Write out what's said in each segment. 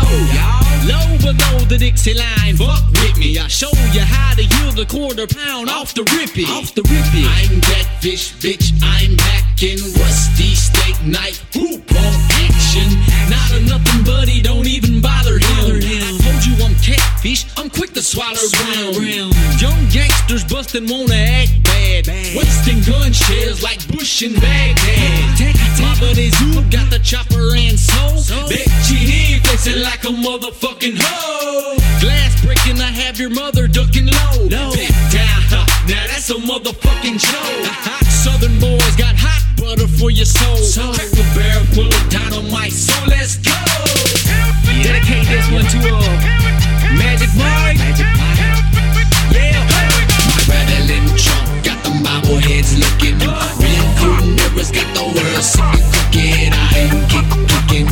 Low below the Dixie line, fuck with me. I show you how to yield a quarter pound off the rippy. I'm that fish, bitch. I'm back in rusty steak knife. Hoop on action. Not a nothing buddy, don't even bother him. I told you I'm catfish, I'm quick to swallow ground. Young gangsters bustin' wanna act bad. Wasting gun shells like Bush and Baghdad. My buddy Zoo got the chopper and soul. Bet you he flexing like a motherfucking hoe. Glass breaking, I have your mother ducking low. Back down, now that's a motherfucking show. Southern boys got hot butter for your soul. Crack the barrel full of dynamite, so let's go. Dedicate this one to Magic Mike. Yeah. My rattling trunk got the bobbleheads looking. Real food mirrors got the world sipping cooking. I'm kicking.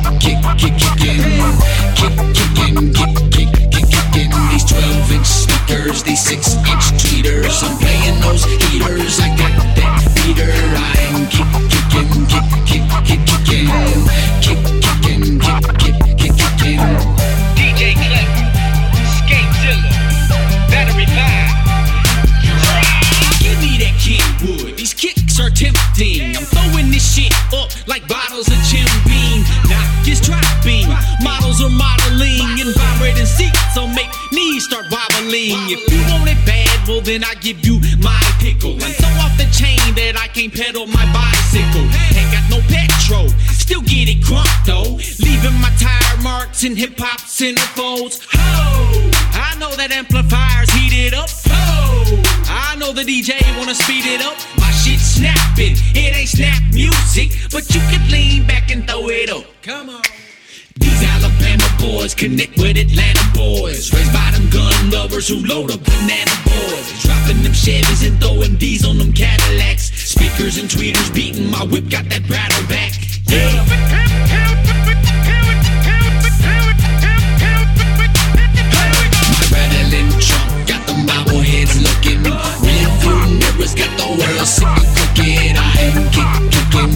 These 12-inch speakers, these 6-inch tweeters. I'm playing those heaters. I got that beater. I'm kicking. DJ Clef, Skatezilla, Battery 5. Give me that Kenwood. These kicks are tempting. I'm throwing this shit up like bottles of Jim Beam. Knock is dropping. Models are modeling and vibrating seats, so make knees start wobbling. If you want it bad, well then I give you my pickle. I'm so off the chain that I can't pedal my bicycle. Ain't got no petrol, still get it crunk though. Leaving my tire marks in hip hop centerfolds. Ho! I know that amplifier's heated up. Ho! I know the DJ wanna speed it up. My shit snapping, it ain't snap music, but you can lean back and throw it up. Come on. These Alabama boys connect with Atlanta boys, raised by them gun lovers who load up banana boys, dropping them Chevys and throwing D's on them Cadillacs. Speakers and tweeters beating my whip, got that rattle back. Yeah. My rattling trunk got them bobbleheads looking. Real food mirrors got the world sipping cooking. I'm kicking.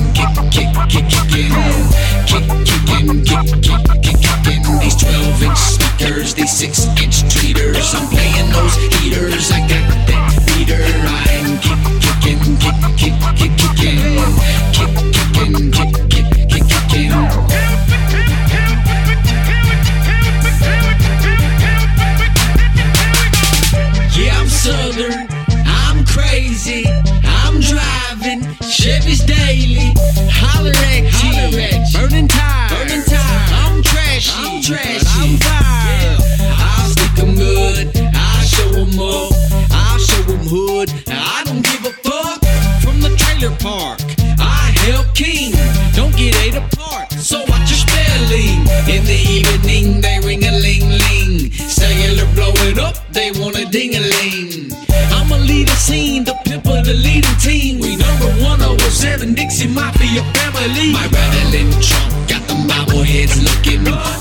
These 12-inch speakers, these 6-inch tweeters. I'm playing those heaters. I got that beater. I'm kicking. Yeah, I'm Southern. I'm crazy. I'm driving Chevy's daily. Holler at G. Burning tires. I'm trashy. But I'm fire. I'll stick 'em good. I'll show 'em up. I'll show 'em hood. I don't give a fuck. From the trailer park, I help King. Don't get ate apart, so watch your spelling. In the evening, they ring-a-ling-ling. Cellular blow it up, they want a ding-a-ling. I'ma lead a scene, the pimp of the leading team. We number 107 Dixie Mafia family. My rattling trunk got them bobbleheads looking.